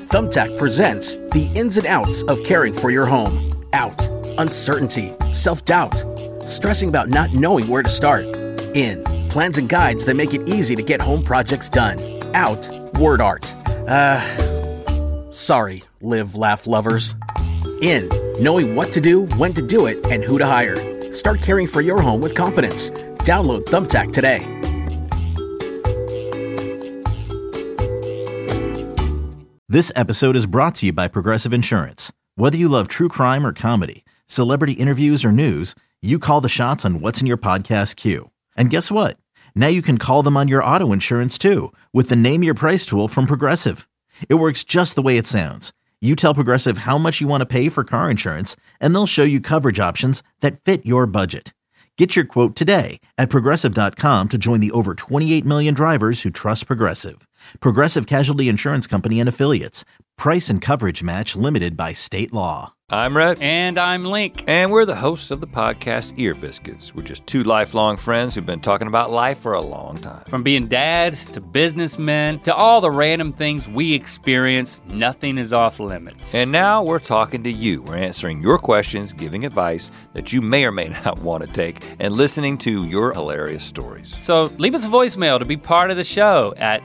Thumbtack presents the ins and outs of caring for your home. Out, uncertainty, self-doubt, stressing about not knowing where to start. In, plans and guides that make it easy to get home projects done. Out, word art. Sorry, live, laugh lovers. In, knowing what to do, when to do it, and who to hire. Start caring for your home with confidence. Download Thumbtack today. This episode is brought to you by Progressive Insurance. Whether you love true crime or comedy, celebrity interviews or news, you call the shots on what's in your podcast queue. And guess what? Now you can call them on your auto insurance too with the Name Your Price tool from Progressive. It works just the way it sounds. You tell Progressive how much you want to pay for car insurance, and they'll show you coverage options that fit your budget. Get your quote today at Progressive.com to join the over 28 million drivers who trust Progressive. Progressive Casualty Insurance Company and Affiliates. Price and coverage match limited by state law. I'm Rhett. And I'm Link. And we're the hosts of the podcast Ear Biscuits. We're just two lifelong friends who've been talking about life for a long time. From being dads to businessmen to all the random things we experience, nothing is off limits. And now we're talking to you. We're answering your questions, giving advice that you may or may not want to take, and listening to your hilarious stories. So leave us a voicemail to be part of the show at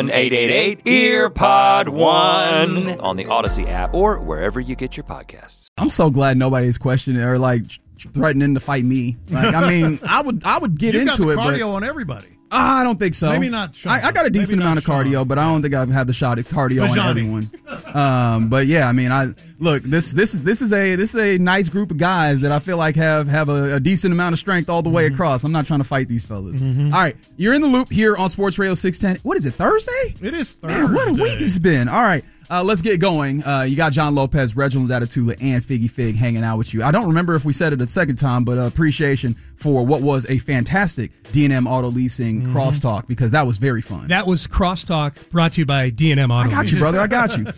1-888-EARPOD-1 on the Odyssey app or wherever you get your podcasts. I'm so glad nobody's questioning or like threatening to fight me. Like, I mean, I would get into it, but cardio on everybody. I don't think so. Maybe not Sean. I got a decent amount of cardio, but I don't think I've had the shot at cardio on everyone. But yeah, I mean, this is a nice group of guys that I feel like have a decent amount of strength all the way across. I'm not trying to fight these fellas. All right, you're in the loop here on Sports Radio 610. What is it, Thursday? It is Thursday. Man, what a week it's been. All right. Let's get going. You got John Lopez, Reginald Atatula, and Figgy Fig hanging out with you. I don't remember if we said it a second time, but appreciation for what was a fantastic D&M Auto Leasing crosstalk, because that was very fun. That was Crosstalk brought to you by D&M Auto I got you, brother. I got you.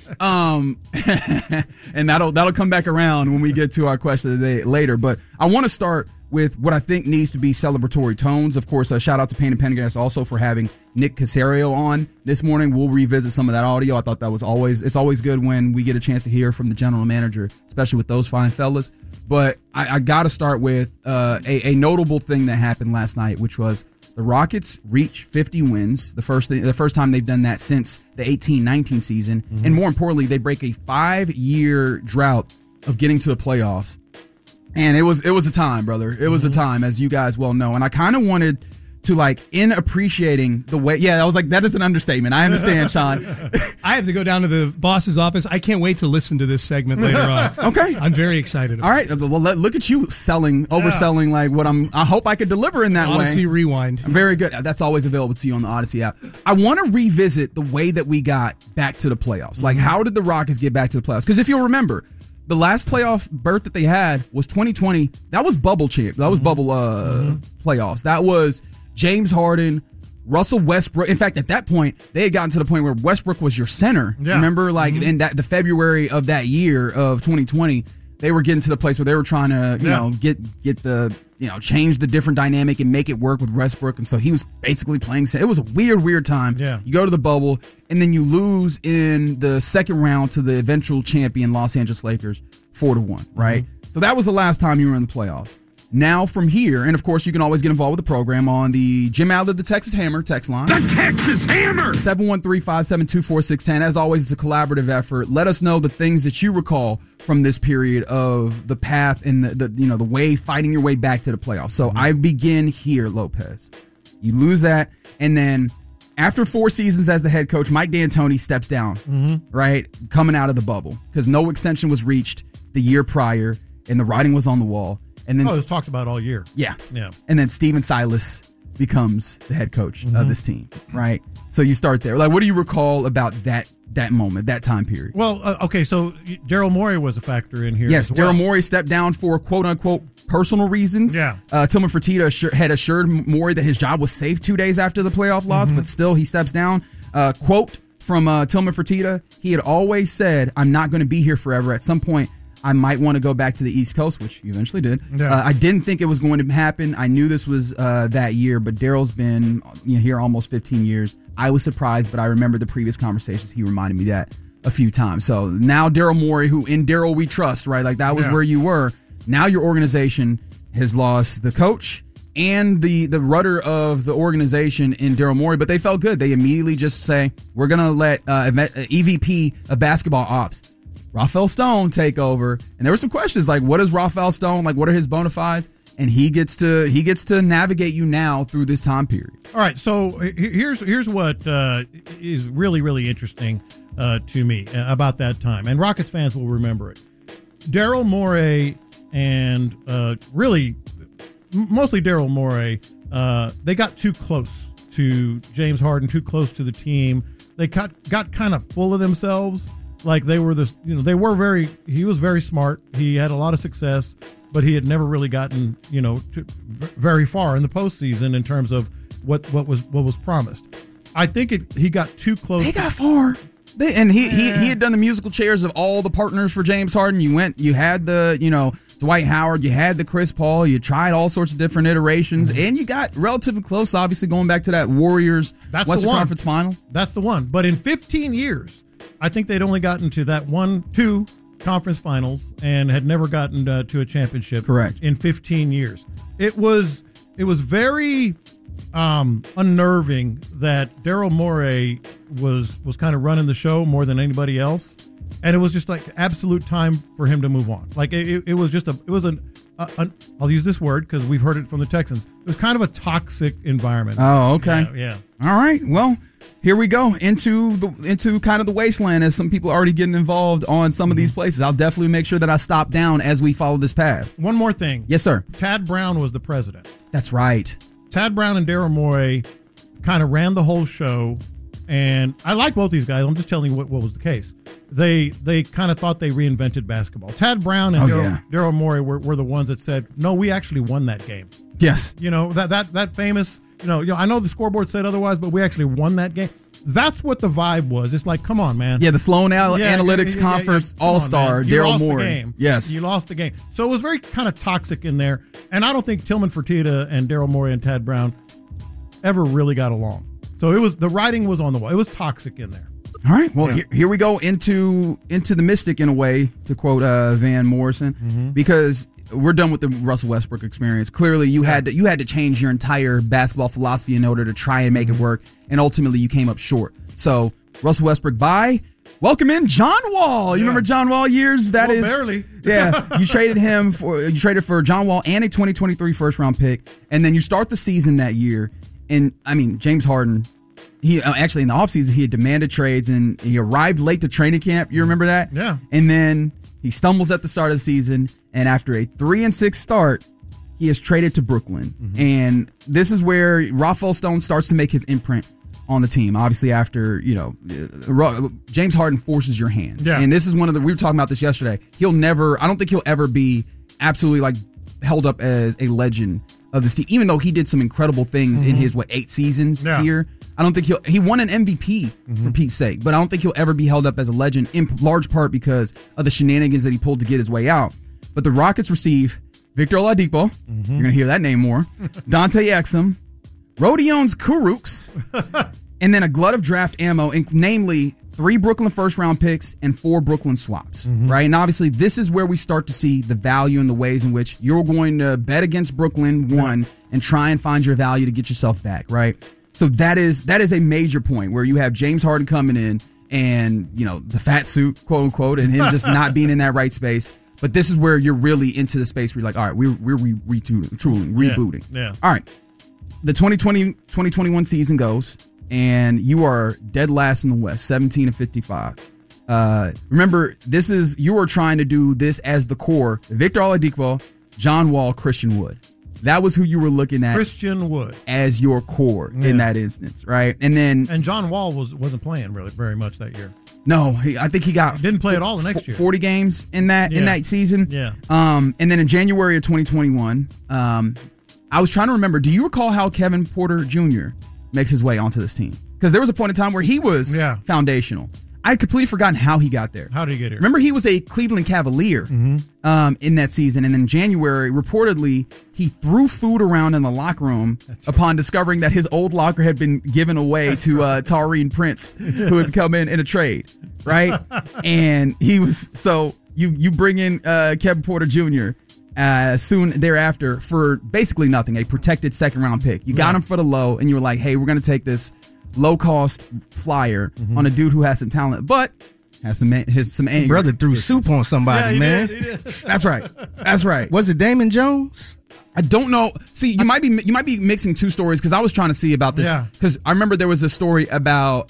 And that'll come back around when we get to our question of the day later. But I want to start with what I think needs to be celebratory tones. Of course, shout out to Pain and Pendergast also for having Nick Caserio on this morning. We'll revisit some of that audio. I thought that was it's always good when we get a chance to hear from the general manager, especially with those fine fellas. But I got to start with a notable thing that happened last night, which was the Rockets reach 50 wins, the first time they've done that since the 18-19 season. And more importantly, they break a 5-year drought of getting to the playoffs. And it was a time, brother. It was a time, as you guys well know. And I kind of wanted to, like, in appreciating the way, I was like, that is an understatement. I understand, Sean. I have to go down to the boss's office. I can't wait to listen to this segment later on. Okay. I'm very excited. All right. Well, look at you overselling like what I hope I could deliver in that Odyssey way. Rewind. Very good. That's always available to you on the Odyssey app. I want to revisit the way that we got back to the playoffs. Like, how did the Rockets get back to the playoffs? Because if you'll remember, the last playoff berth that they had was 2020. That was bubble playoffs. That was James Harden, Russell Westbrook. In fact, at that point, they had gotten to the point where Westbrook was your center. Yeah. Remember, like in the February of that year of 2020, they were getting to the place where they were trying to, get the, change the different dynamic and make it work with Westbrook. And so he was basically playing. It was a weird time. Yeah. You go to the bubble and then you lose in the second round to the eventual champion Los Angeles Lakers 4-1, right? So that was the last time you were in the playoffs. Now from here, and of course you can always get involved with the program on the Jim Adler, the Texas Hammer text line. The Texas Hammer! 713-572-4610. As always, it's a collaborative effort. Let us know the things that you recall from this period of the path and the way, fighting your way back to the playoffs. So I begin here, Lopez. You lose that, and then after 4 seasons as the head coach, Mike D'Antoni steps down, right, coming out of the bubble, because no extension was reached the year prior, and the writing was on the wall. And then it was talked about all year. Yeah. And then Steven Silas becomes the head coach of this team, right? So you start there. Like, what do you recall about that moment, that time period? Well, okay, so Daryl Morey was a factor in here. Yes, Daryl Morey stepped down for quote-unquote personal reasons. Yeah. Tillman Fertitta had assured Morey that his job was safe 2 days after the playoff loss, but still he steps down. Quote from Tillman Fertitta, he had always said, "I'm not going to be here forever. At some point, I might want to go back to the East Coast," which you eventually did. Yeah. I didn't think it was going to happen. I knew this was that year, but Daryl's been here almost 15 years. I was surprised, but I remember the previous conversations. He reminded me that. a few times. So now Daryl Morey, who in Daryl we trust, right? Like that was where you were. Now your organization has lost the coach and the rudder of the organization in Daryl Morey, but they felt good. They immediately just say, we're going to let EVP of basketball ops, Rafael Stone, take over. And there were some questions like, what is Rafael Stone? Like, what are his bona fides? And he gets to navigate you now through this time period. All right, so here's what is really, really interesting to me about that time. And Rockets fans will remember it. Daryl Morey and really mostly Daryl Morey, they got too close to James Harden, too close to the team. They got kind of full of themselves. Like they were this, he was very smart. He had a lot of success, but he had never really gotten, very far in the postseason in terms of what was promised. I think he got too close. They got far. He had done the musical chairs of all the partners for James Harden. You had the, Dwight Howard, you had the Chris Paul, you tried all sorts of different iterations, and you got relatively close, obviously, going back to that Warriors Western Conference final. That's the one. But in 15 years, I think they'd only gotten to that 1-2 conference finals and had never gotten to a championship. Correct. In 15 years. It was very unnerving that Daryl Morey was kind of running the show more than anybody else, and it was just like absolute time for him to move on. Like it was just I'll use this word because we've heard it from the Texans. It was kind of a toxic environment. Oh, okay. Yeah. All right. Well, here we go into kind of the wasteland as some people are already getting involved on some of these places. I'll definitely make sure that I stop down as we follow this path. One more thing. Yes, sir. Tad Brown was the president. That's right. Tad Brown and Daryl Morey kind of ran the whole show, and I like both these guys. I'm just telling you what was the case. They kind of thought they reinvented basketball. Tad Brown and Daryl Morey were the ones that said, no, we actually won that game. Yes. That famous, I know the scoreboard said otherwise, but we actually won that game. That's what the vibe was. It's like, come on, man. Yeah, the Sloan Analytics Conference All-Star, Daryl Morey. Yes. You lost the game. So it was very kind of toxic in there. And I don't think Tillman Fertitta and Daryl Morey and Tad Brown ever really got along. So the writing was on the wall. It was toxic in there. All right. Well, here we go into the mystic in a way, to quote Van Morrison, because we're done with the Russell Westbrook experience. Clearly, you had to change your entire basketball philosophy in order to try and make it work, and ultimately you came up short. So Russell Westbrook, bye. Welcome in John Wall. You remember John Wall years? Barely. Yeah. You traded for John Wall and a 2023 first round pick, and then you start the season that year. And I mean, James Harden, he actually in the offseason, he had demanded trades and he arrived late to training camp. You remember that? Yeah. And then he stumbles at the start of the season, and after a 3-6 start, he is traded to Brooklyn. And this is where Rafael Stone starts to make his imprint on the team. Obviously, after, James Harden forces your hand. Yeah. And this is we were talking about this yesterday. I don't think he'll ever be absolutely held up as a legend of this team, even though he did some incredible things in his 8 seasons here. I don't think he won an MVP for Pete's sake, but I don't think he'll ever be held up as a legend, in large part because of the shenanigans that he pulled to get his way out. But the Rockets receive Victor Oladipo. You're going to hear that name more. Dante Exum, Rodions Kurucs, and then a glut of draft ammo, namely 3 Brooklyn first-round picks and 4 Brooklyn swaps, right? And obviously, this is where we start to see the value in the ways in which you're going to bet against Brooklyn, and try and find your value to get yourself back, right? So that is a major point where you have James Harden coming in and, the fat suit, quote unquote, and him just not being in that right space. But this is where you're really into the space where you're like, all right, we're rebooting. Yeah. All right. The 2020-2021 season goes, and you are dead last in the West, 17-55. Remember, you are trying to do this as the core. Victor Oladipo, John Wall, Christian Wood. That was who you were looking at. Christian Wood as your core in that instance, right? And John Wall wasn't playing really very much that year. No, I think he didn't play at all the next year. 40 games in that season. Yeah. And then in January of 2021, I was trying to remember. Do you recall how Kevin Porter Jr. makes his way onto this team? Because there was a point in time where he was foundational. I'd completely forgotten how he got there. How did he get here? Remember, he was a Cleveland Cavalier in that season. And in January, reportedly, he threw food around in the locker room upon discovering that his old locker had been given away to Taurean Prince, who had come in a trade, right? And he was, so you bring in Kevin Porter Jr., soon thereafter for basically nothing, a protected second-round pick. You got him for the low, and you were like, hey, we're going to take this low-cost flyer on a dude who has some talent, but has some anger. Brother threw soup on somebody, man. He did. That's right. Was it Damon Jones? I don't know. See, you might be mixing two stories because I was trying to see about this because I remember there was a story about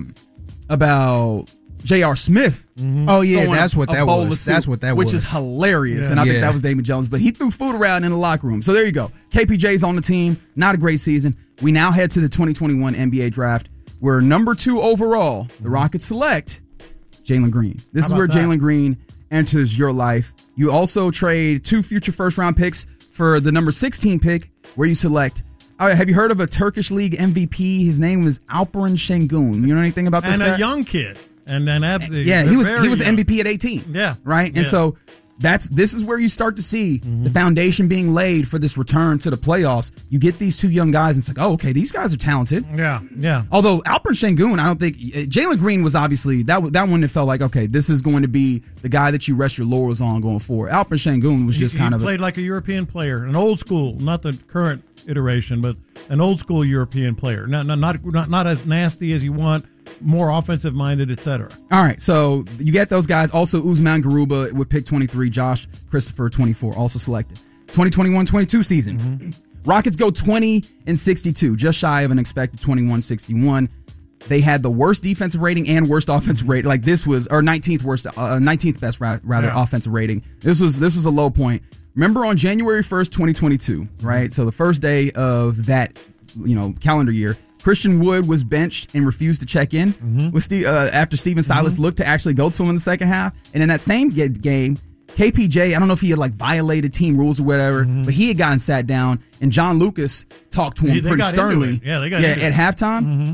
J.R. Smith. Oh yeah, that's what that was. That's what that was. Which is hilarious, and I think that was Damon Jones. But he threw food around in the locker room. So there you go. KPJ's on the team. Not a great season. We now head to the 2021 NBA draft, where number 2 overall, the Rockets select Jalen Green. This is where Jalen Green enters your life. You also trade 2 future first-round picks for the number 16 pick, where you select. Have you heard of a Turkish League MVP? His name was Alperen Şengün. You know anything about this guy? And a young kid. And then absolutely, he was MVP at 18. Yeah, right. And so this is where you start to see the foundation being laid for this return to the playoffs. You get these 2 young guys, and it's like, oh, okay, these guys are talented. Yeah. Although Alperen Şengün, I don't think Jalen Green was obviously that one that felt like, okay, this is going to be the guy that you rest your laurels on going forward. Alperen Şengün was just kind of played like a European player, an old school, not the current iteration, but an old school European player. Not as nasty as you want. More offensive minded, etc. All right, so you get those guys. Also, Usman Garuba with pick 23, Josh Christopher 24, also selected. 2021-22 season. Rockets go 20-62, just shy of an expected 21-61. They had the worst defensive rating and worst offensive rating. Like this was, or 19th best offensive rating. This was a low point. Remember on January 1st, 2022, right? So the first day of that, calendar year. Christian Wood was benched and refused to check in with after Steven Silas looked to actually go to him in the second half. And in that same game, KPJ, I don't know if he had violated team rules or whatever, but he had gotten sat down, and John Lucas talked to him pretty sternly. At halftime,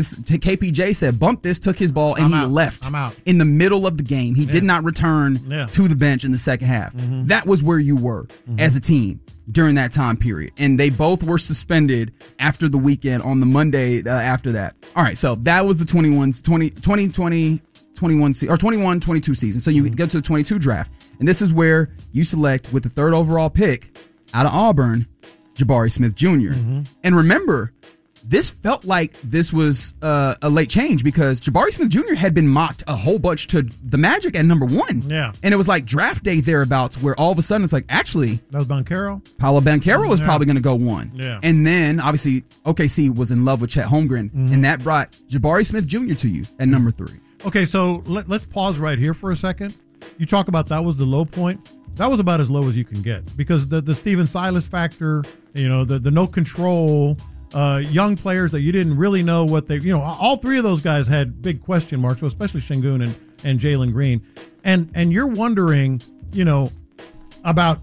KPJ said, bump this, took his ball, and he left. I'm out. In the middle of the game. He did not return to the bench in the second half. That was where you were as a team during that time period. And they both were suspended after the weekend on the Monday after that. All right, so that was the 21-22 season. So you go to the 22 draft. And this is where you select with the 3rd overall pick out of Auburn, Jabari Smith Jr. And remember, this felt like this was a late change because Jabari Smith Jr. had been mocked a whole bunch to the Magic at number 1. Yeah. And it was like draft day thereabouts where all of a sudden it's like, actually, that was Banchero? Paolo Banchero was probably going to go 1. Yeah. And then obviously OKC was in love with Chet Holmgren, and that brought Jabari Smith Jr. to you at number 3. Okay, so let's pause right here for a second. You talk about that was the low point. That was about as low as you can get because the Steven Silas factor, the no control, young players that you didn't really know what they, all 3 of those guys had big question marks, so especially Şengün and Jalen Green, and you're wondering, about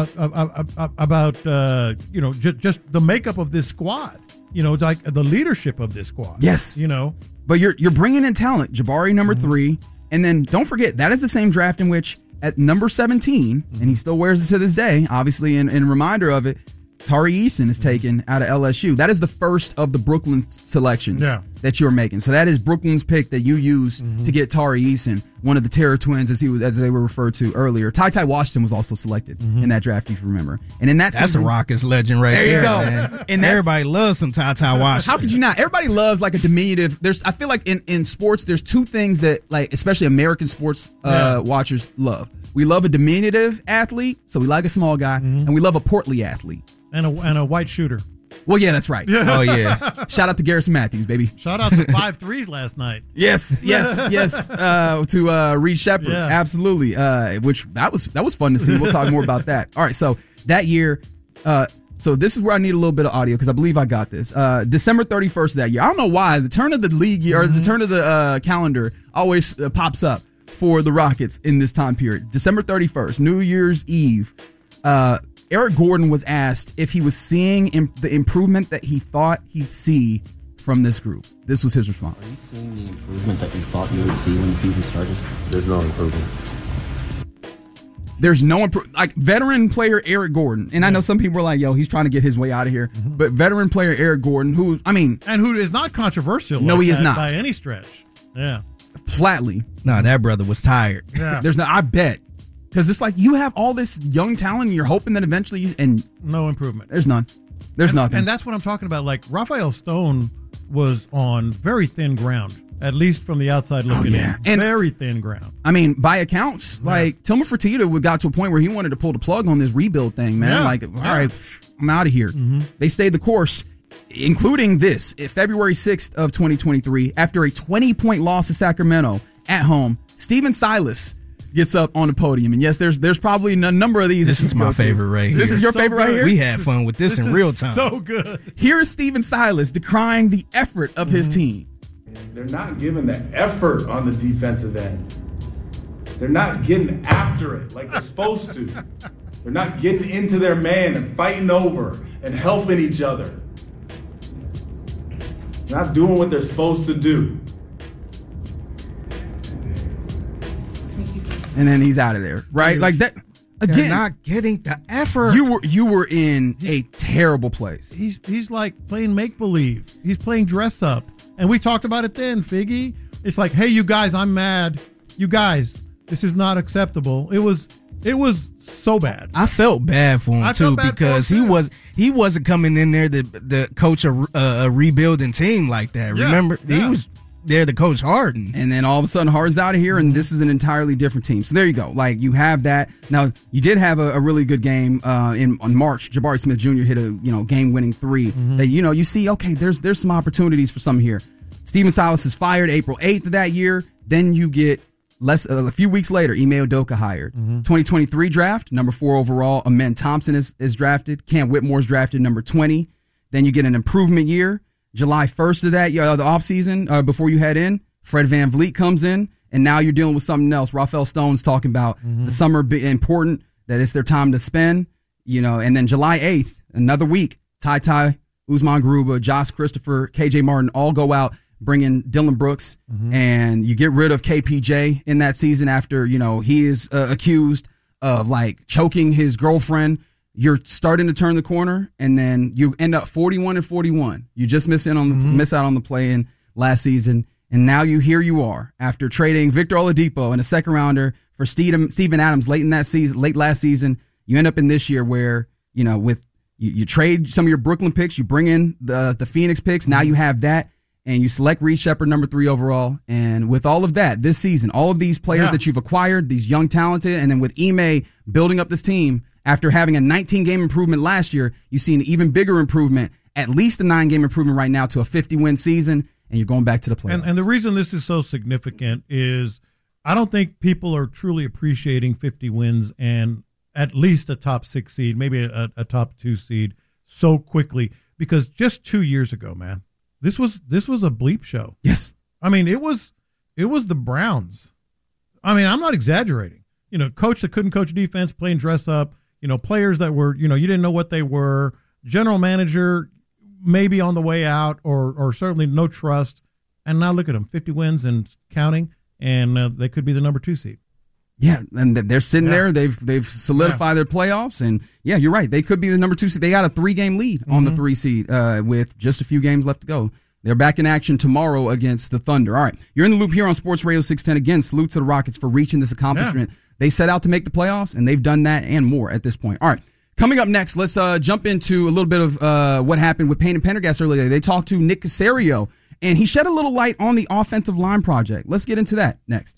just the makeup of this squad, like the leadership of this squad. Yes, but you're bringing in talent. Jabari number 3. And then don't forget, that is the same draft in which at number 17, and he still wears it to this day, obviously in reminder of it, Tari Eason is taken out of LSU. That is the first of the Brooklyn selections that you're making. So that is Brooklyn's pick that you use to get Tari Eason, one of the Terror Twins, as they were referred to earlier. Ty Washington was also selected in that draft, if you remember. And in that's a Rockets legend right there. There you go. Man. And everybody loves some Ty Washington. How could you not? Everybody loves a diminutive. I feel like in sports, there's 2 things that especially American sports watchers love. We love a diminutive athlete, so we like a small guy, and we love a portly athlete. And a white shooter. Well, yeah, that's right. Oh, yeah. Shout out to Garrison Matthews, baby. Shout out to 5 threes last night. Yes. To Reed Shepherd. Yeah. Absolutely. Which that was fun to see. We'll talk more about that. All right, so that year, so this is where I need a little bit of audio because I believe I got this. December 31st of that year. I don't know why. The turn of the league year, or the turn of the calendar always pops up for the Rockets in this time period. December 31st, New Year's Eve. Eric Gordon was asked if he was seeing the improvement that he thought he'd see from this group. This was his response. Are you seeing the improvement that you thought you would see when the season started? There's no improvement. There's no improvement. Like veteran player Eric Gordon, and I know some people are like, "Yo, he's trying to get his way out of here." Mm-hmm. But veteran player Eric Gordon, who is not controversial. No, he is not by any stretch. Yeah, flatly. No, that brother was tired. Yeah. There's no. I bet because it's like you have all this young talent, and you're hoping that eventually, and no improvement. There's none. There's nothing. And that's what I'm talking about. Like Rafael Stone was on very thin ground. At least from the outside looking in. And very thin ground. I mean, by accounts, like Tilman Fertitta got to a point where he wanted to pull the plug on this rebuild thing, man. All right, I'm out of here. Mm-hmm. They stayed the course, including this. February 6th of 2023, after a 20-point loss to Sacramento at home, Stephen Silas gets up on the podium. And yes, there's probably a number of these. This is my favorite right here. This is your favorite right here? We had fun with this in real time. So good. Here's Stephen Silas decrying the effort of his team. They're not giving the effort on the defensive end. They're not getting after it like they're supposed to. They're not getting into their man and fighting over and helping each other. They're not doing what they're supposed to do. And then he's out of there, right? Like that. Again, they're not getting the effort. You were in a terrible place. He's like playing make believe. He's playing dress up. And we talked about it then, Figgy. It's like, hey, you guys, I'm mad. You guys, this is not acceptable. It was so bad. I felt bad for him too because he wasn't coming in there to coach a rebuilding team like that. Yeah, remember, he was there to coach Harden, and then all of a sudden Harden's out of here, and this is an entirely different team. So there you go. Like you have that. Now you did have a really good game on March. Jabari Smith Jr. hit a game-winning three. That you see. Okay, there's some opportunities for some here. Stephen Silas is fired April 8th of that year. Then you get a few weeks later, Ime Udoka hired. 2023 draft, number 4 overall. Amen Thompson is drafted. Cam Whitmore is drafted, number 20. Then you get an improvement year. July 1st of that year, the offseason, before you head in, Fred VanVleet comes in, and now you're dealing with something else. Rafael Stone's talking about the summer being important, that it's their time to spend, and then July 8th, another week, Ty Usman Garuba, Josh Christopher, KJ Martin all go out, bring in Dylan Brooks, and you get rid of KPJ in that season after, he is accused of like choking his girlfriend. You're starting to turn the corner, and then you end up 41-41. You just miss out on the play-in last season, and now you are after trading Victor Oladipo and a second rounder for Steven Adams late last season. You end up in this year where you trade some of your Brooklyn picks, you bring in the Phoenix picks. Now you have that, and you select Reed Sheppard number 3 overall. And with all of that this season, all of these players that you've acquired, these young talented, and then with Ime building up this team. After having a 19-game improvement last year, you see an even bigger improvement, at least a 9-game improvement right now to a 50-win season, and you're going back to the playoffs. And the reason this is so significant is I don't think people are truly appreciating 50 wins and at least a top 6 seed, maybe a top 2 seed so quickly. Because just 2 years ago, man, this was a bleep show. Yes. I mean, it was the Browns. I mean, I'm not exaggerating. Coach that couldn't coach defense, playing dress up. Players that were, you didn't know what they were. General manager maybe on the way out or certainly no trust. And now look at them, 50 wins and counting, and they could be the number 2 seed. Yeah, and they're sitting there. They've solidified their playoffs. And, yeah, you're right. They could be the number 2 seed. They got a 3-game lead on the 3 seed with just a few games left to go. They're back in action tomorrow against the Thunder. All right, you're in the loop here on Sports Radio 610. Again, salute to the Rockets for reaching this accomplishment. Yeah. They set out to make the playoffs, and they've done that and more at this point. All right, coming up next, let's jump into a little bit of what happened with Payne and Pendergast earlier. They talked to Nick Caserio, and he shed a little light on the offensive line project. Let's get into that next.